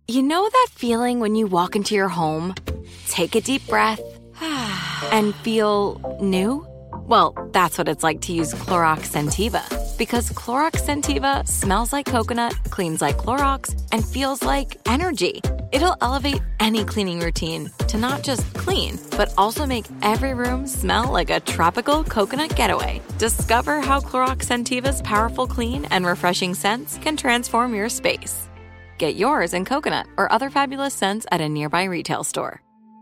You know that feeling when you walk into your home, take a deep breath, and feel new? Well, that's what it's like to use Clorox Scentiva. Because Clorox Scentiva smells like coconut, cleans like Clorox, and feels like energy. It'll elevate any cleaning routine to not just clean, but also make every room smell like a tropical coconut getaway. Discover how Clorox Scentiva's powerful clean and refreshing scents can transform your space. Get yours in coconut or other fabulous scents at a nearby retail store.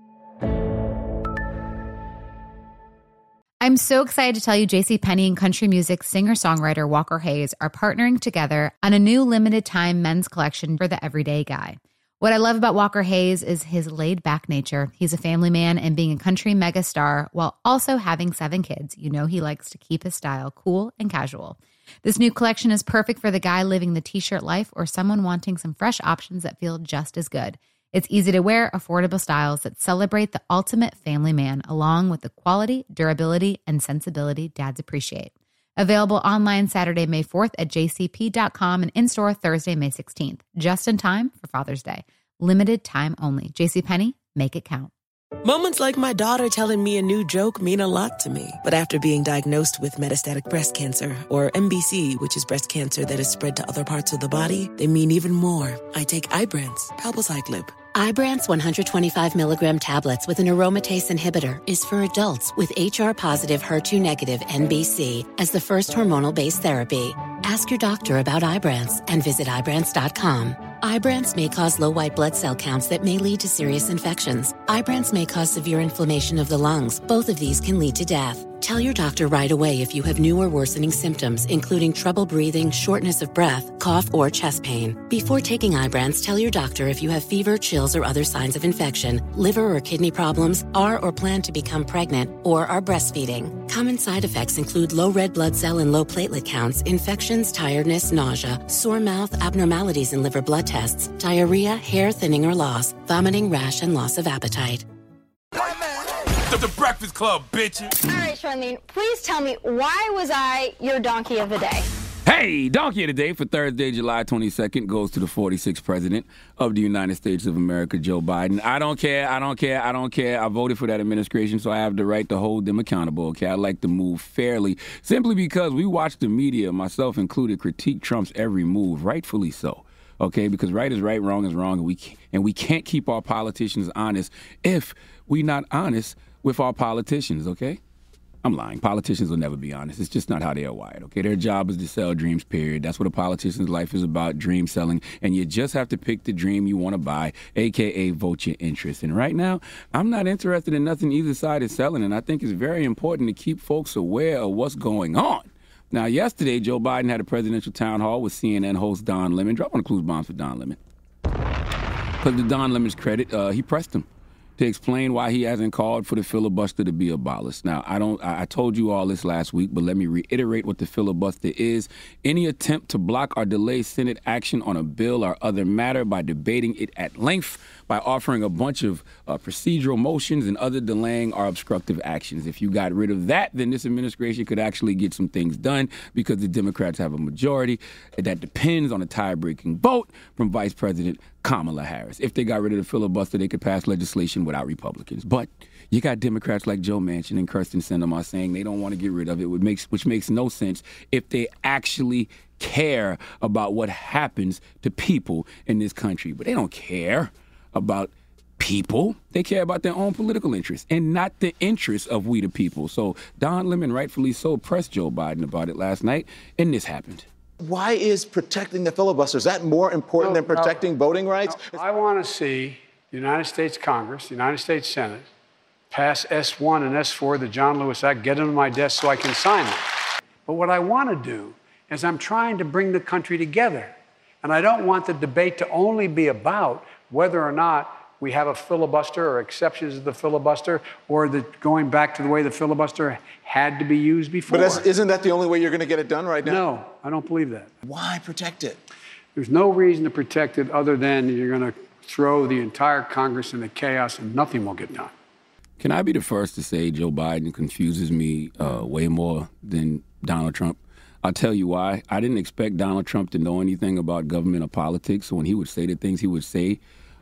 I'm so excited to tell you JCPenney and country music singer-songwriter Walker Hayes are partnering together on a new limited-time men's collection for the everyday guy. What I love about Walker Hayes is his laid-back nature. He's a family man, and being a country megastar while also having 7 kids, you know he likes to keep his style cool and casual. This new collection is perfect for the guy living the t-shirt life or someone wanting some fresh options that feel just as good. It's easy to wear, affordable styles that celebrate the ultimate family man, along with the quality, durability, and sensibility dads appreciate. Available online Saturday, May 4th at jcp.com and in-store Thursday, May 16th. Just in time for Father's Day. Limited time only. JCPenney, make it count. Moments like my daughter telling me a new joke mean a lot to me. But after being diagnosed with metastatic breast cancer, or MBC, which is breast cancer that is spread to other parts of the body, they mean even more. I take Ibrance, palbociclib. Ibrance 125 milligram tablets with an aromatase inhibitor is for adults with HR-positive, HER2-negative MBC as the first hormonal-based therapy. Ask your doctor about Ibrance and visit Ibrance.com. Ibrance may cause low white blood cell counts that may lead to serious infections. Ibrance may cause severe inflammation of the lungs. Both of these can lead to death. Tell your doctor right away if you have new or worsening symptoms, including trouble breathing, shortness of breath, cough, or chest pain. Before taking Ibrance, tell your doctor if you have fever, chills, or other signs of infection, liver or kidney problems, are or plan to become pregnant, or are breastfeeding. Common side effects include low red blood cell and low platelet counts, infections, tiredness, nausea, sore mouth, abnormalities in liver blood tests, diarrhea, hair thinning or loss, vomiting, rash, and loss of appetite. The Breakfast Club, bitches. All right, Charlene, please tell me, why was I your donkey of the day? Hey, Donkey of the Day for Thursday, July 22nd goes to the 46th President of the United States of America, Joe Biden. I don't care. I voted for that administration, so I have the right to hold them accountable, okay? I like to move fairly, simply because we watch the media, myself included, critique Trump's every move, rightfully so, okay? Because right is right, wrong is wrong, and we can't keep our politicians honest if we're not honest with our politicians, okay? I'm lying. Politicians will never be honest. It's just not how they are wired, okay? Their job is to sell dreams, period. That's what a politician's life is about, dream selling. And you just have to pick the dream you want to buy, a.k.a. vote your interest. And right now, I'm not interested in nothing either side is selling, and I think it's very important to keep folks aware of what's going on. Now, yesterday, Joe Biden had a presidential town hall with CNN host Don Lemon. Drop on the clues bombs for Don Lemon. Because to Don Lemon's credit, he pressed him to explain why he hasn't called for the filibuster to be abolished. Now, I told you all this last week, but let me reiterate what the filibuster is. Any attempt to block or delay Senate action on a bill or other matter by debating it at length, by offering a bunch of procedural motions and other delaying or obstructive actions. If you got rid of that, then this administration could actually get some things done because the Democrats have a majority. That depends on a tie-breaking vote from Vice President Kamala Harris. If they got rid of the filibuster, they could pass legislation without Republicans. But you got Democrats like Joe Manchin and Kirsten Sinema saying they don't want to get rid of it, which makes no sense if they actually care about what happens to people in this country. But they don't care about people. They care about their own political interests and not the interests of we the people. So Don Lemon, rightfully so, pressed Joe Biden about it last night, and this happened. Why is protecting the filibuster, is that more important than protecting voting rights? I want to see the United States Congress, the United States Senate, pass S1 and S4, the John Lewis Act, get them to my desk so I can sign them. But what I want to do is I'm trying to bring the country together. And I don't want the debate to only be about whether or not we have a filibuster or exceptions to the filibuster or going back to the way the filibuster had to be used before. But isn't that the only way you're going to get it done right now? No, I don't believe that. Why protect it? There's no reason to protect it other than you're going to throw the entire Congress into chaos and nothing will get done. Can I be the first to say Joe Biden confuses me way more than Donald Trump? I'll tell you why. I didn't expect Donald Trump to know anything about government or politics. So when he would say the things he would say,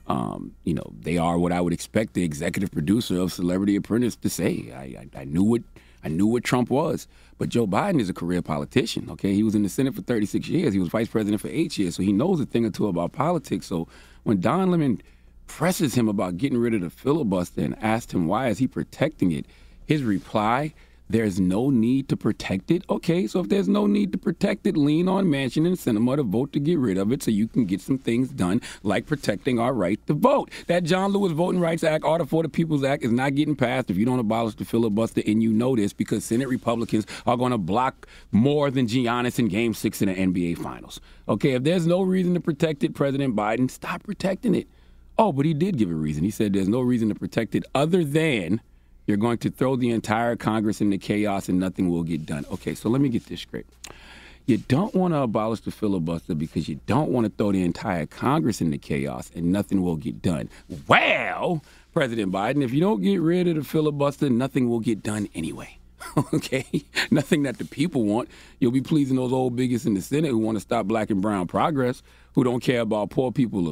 they are what I would expect the executive producer of Celebrity Apprentice to say. I knew what Trump was. But Joe Biden is a career politician, okay? He was in the Senate for 36 years. He was vice president for 8 years, so he knows a thing or two about politics. So when Don Lemon presses him about getting rid of the filibuster and asked him why is he protecting it, his reply, there's no need to protect it. Okay, so if there's no need to protect it, lean on Manchin and Sinema to vote to get rid of it so you can get some things done like protecting our right to vote. That John Lewis Voting Rights Act, Order for the People's Act, is not getting passed if you don't abolish the filibuster, and you know this because Senate Republicans are going to block more than Giannis in Game 6 in the NBA Finals. Okay, if there's no reason to protect it, President Biden, stop protecting it. Oh, but he did give a reason. He said there's no reason to protect it other than you're going to throw the entire Congress into chaos and nothing will get done. Okay, so let me get this straight. You don't want to abolish the filibuster because you don't want to throw the entire Congress into chaos and nothing will get done. Well, President Biden, if you don't get rid of the filibuster, nothing will get done anyway. Okay? Nothing that the people want. You'll be pleasing those old bigots in the Senate who want to stop black and brown progress, who don't care about poor people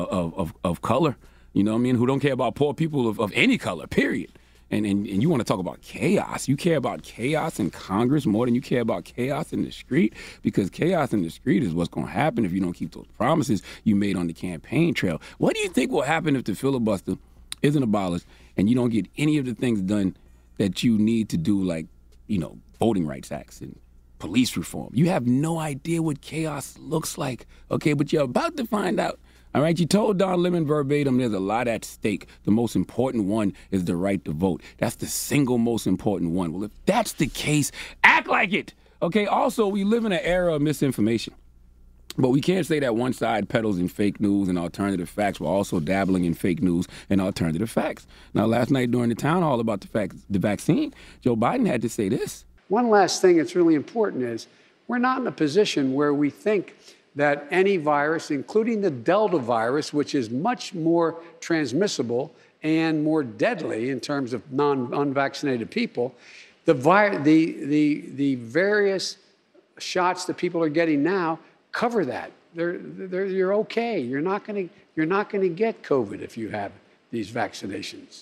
of color, you know what I mean, who don't care about poor people of any color, period. And you want to talk about chaos. You care about chaos in Congress more than you care about chaos in the street, because chaos in the street is what's going to happen if you don't keep those promises you made on the campaign trail. What do you think will happen if the filibuster isn't abolished and you don't get any of the things done that you need to do, like, voting rights acts and police reform? You have no idea what chaos looks like, okay? But you're about to find out. All right, you told Don Lemon verbatim there's a lot at stake. The most important one is the right to vote. That's the single most important one. Well, if that's the case, act like it. Okay, also, we live in an era of misinformation. But we can't say that one side peddles in fake news and alternative facts while also dabbling in fake news and alternative facts. Now, last night during the town hall about the vaccine, Joe Biden had to say this. One last thing that's really important is we're not in a position where we think that any virus, including the Delta virus, which is much more transmissible and more deadly in terms of unvaccinated people, the various shots that people are getting now cover that. You're okay. You're not going to get COVID if you have these vaccinations.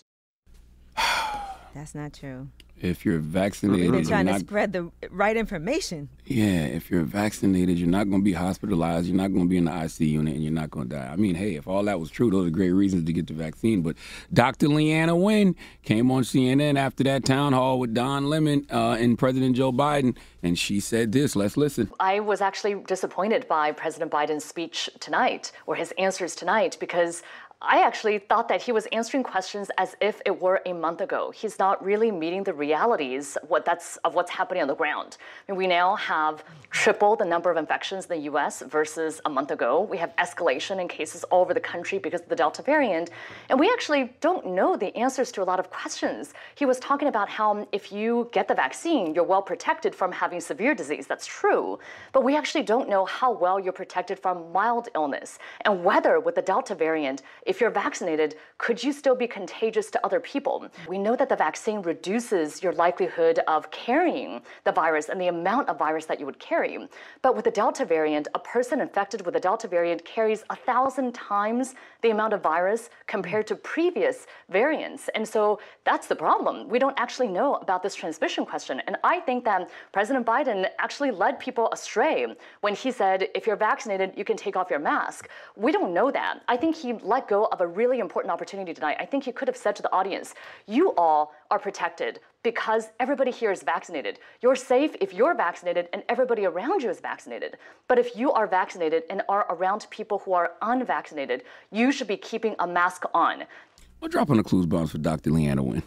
That's not true. If you're vaccinated, they're trying to spread the right information. Yeah, if you're vaccinated, you're not going to be hospitalized, you're not going to be in the IC unit, and you're not going to die. I mean, hey, if all that was true, those are great reasons to get the vaccine. But Dr. Leanna Wen came on CNN after that town hall with Don Lemon and President Joe Biden, and she said this. Let's listen. I was actually disappointed by President Biden's speech tonight, or his answers tonight, because I actually thought that he was answering questions as if it were a month ago. He's not really meeting the realities of what's happening on the ground. I mean, we now have triple the number of infections in the U.S. versus a month ago. We have escalation in cases all over the country because of the Delta variant. And we actually don't know the answers to a lot of questions. He was talking about how if you get the vaccine, you're well protected from having severe disease. That's true. But we actually don't know how well you're protected from mild illness, and whether with the Delta variant, if you're vaccinated, could you still be contagious to other people? We know that the vaccine reduces your likelihood of carrying the virus and the amount of virus that you would carry. But with the Delta variant, a person infected with the Delta variant carries 1,000 times the amount of virus compared to previous variants. And so that's the problem. We don't actually know about this transmission question. And I think that President Biden actually led people astray when he said, if you're vaccinated, you can take off your mask. We don't know that. I think he let go of a really important opportunity tonight. I think he could have said to the audience, you all are protected because everybody here is vaccinated. You're safe if you're vaccinated and everybody around you is vaccinated. But if you are vaccinated and are around people who are unvaccinated, you should be keeping a mask on. We'll drop on the clues bombs for Dr. Leanna Wen.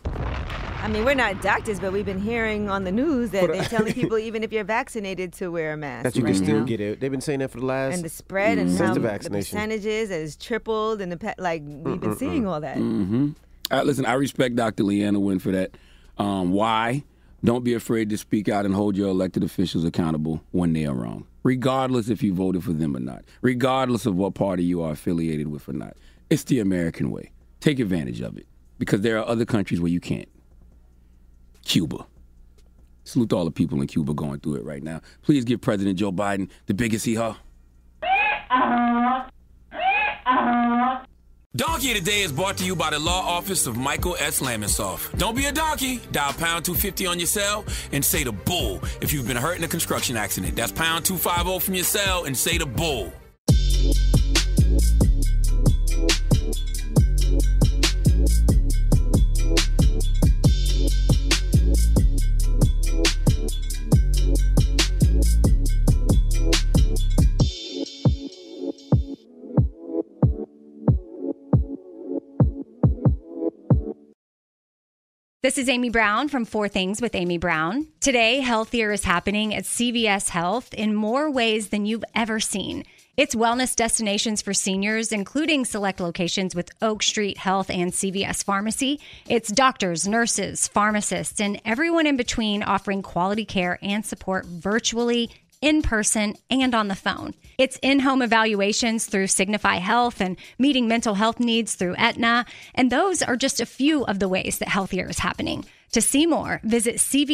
I mean, we're not doctors, but we've been hearing on the news that they're telling people even if you're vaccinated to wear a mask. That you can still get it. They've been saying that for the last... And the spread and how the percentages has tripled and we've been seeing all that. Mm-hmm. Listen, I respect Dr. Leanna Wen for that. Why? Don't be afraid to speak out and hold your elected officials accountable when they are wrong, regardless if you voted for them or not, regardless of what party you are affiliated with or not. It's the American way. Take advantage of it, because there are other countries where you can't. Cuba, Salute to all the people in Cuba going through it right now. Please give President Joe Biden the biggest hee-haw. Donkey of the Day is brought to you by the law office of Michael S. Lamonsoff. Don't be a donkey. Dial pound 250 on your cell and say the bull if you've been hurt in a construction accident. That's pound 250 from your cell and say the bull. This is Amy Brown from 4 Things with Amy Brown. Today, Healthier is happening at CVS Health in more ways than you've ever seen. It's wellness destinations for seniors, including select locations with Oak Street Health and CVS Pharmacy. It's doctors, nurses, pharmacists, and everyone in between offering quality care and support virtually, in person, and on the phone. It's in-home evaluations through Signify Health and meeting mental health needs through Aetna. And those are just a few of the ways that Healthier is happening. To see more, visit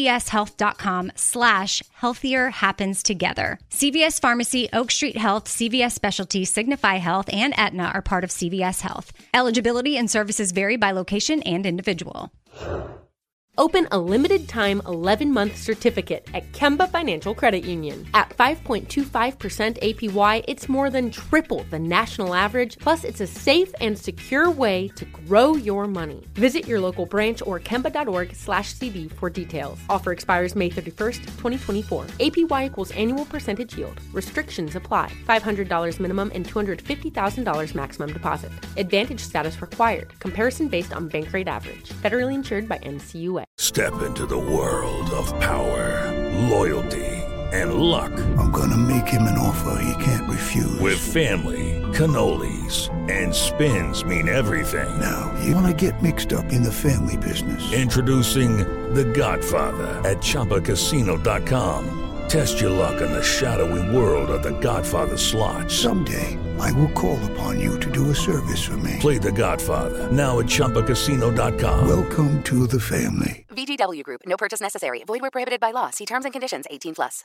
cvshealth.com/healthier happens together. CVS Pharmacy, Oak Street Health, CVS Specialty, Signify Health, and Aetna are part of CVS Health. Eligibility and services vary by location and individual. Open a limited-time 11-month certificate at Kemba Financial Credit Union. At 5.25% APY, it's more than triple the national average, plus it's a safe and secure way to grow your money. Visit your local branch or kemba.org/cb for details. Offer expires May 31st, 2024. APY equals annual percentage yield. Restrictions apply. $500 minimum and $250,000 maximum deposit. Advantage status required. Comparison based on bank rate average. Federally insured by NCUA. Step into the world of power, loyalty, and luck. I'm gonna make him an offer he can't refuse. With family, cannolis, and spins mean everything. Now, you wanna get mixed up in the family business. Introducing The Godfather at ChumbaCasino.com. Test your luck in the shadowy world of The Godfather slot. Someday, I will call upon you to do a service for me. Play The Godfather, now at ChumbaCasino.com. Welcome to the family. VGW Group. No purchase necessary. Void where prohibited by law. See terms and conditions. 18+.